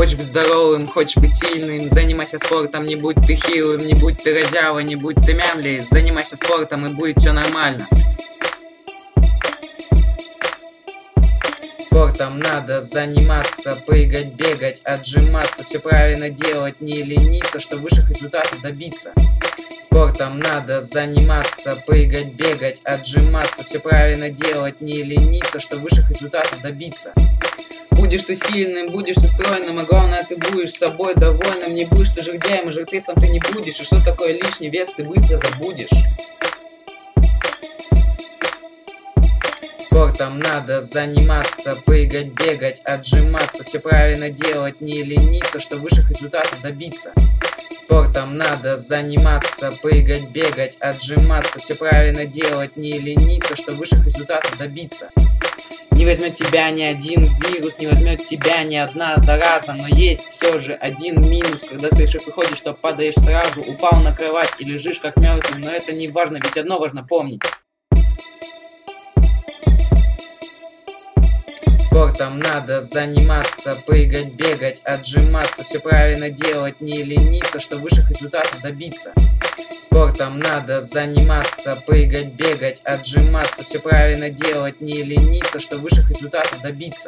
Хочешь быть здоровым, хочешь быть сильным, занимайся спортом, не будь ты хилым, не будь ты разява, не будь ты мямли. Занимайся спортом, и будет все нормально. Спортом надо заниматься, прыгать, бегать, отжиматься, все правильно делать, не лениться, что высших результатов добиться. Спортом надо заниматься, прыгать, бегать, отжиматься, все правильно делать, не лениться, что высших результатов добиться. Будешь ты сильным, будешь ты стройным, а главное, ты будешь собой довольным. Не будешь ты жердяем, и жиртестом ты не будешь. И что такое лишний вес, ты быстро забудешь. Спортом надо заниматься, прыгать, бегать, отжиматься, все правильно делать, не лениться, что высших результатов добиться. Спортом надо заниматься, прыгать, бегать, отжиматься, все правильно делать, не лениться, что высших результатов добиться. Не возьмет тебя ни один вирус, не возьмет тебя ни одна зараза. Но есть все же один минус, когда стоишь и приходишь, что падаешь сразу. Упал на кровать и лежишь как мертвый, но это не важно, ведь одно важно помнить. Спортом надо заниматься, прыгать, бегать, отжиматься, все правильно делать, не лениться, что высших результатов добиться. Спортом надо заниматься, прыгать, бегать, отжиматься, все правильно делать, не лениться, что высших результатов добиться.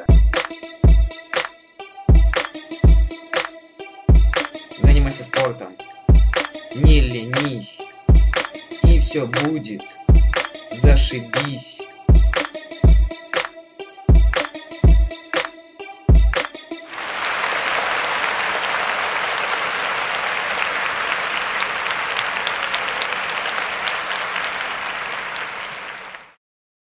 Занимайся спортом, не ленись, и все будет зашибись.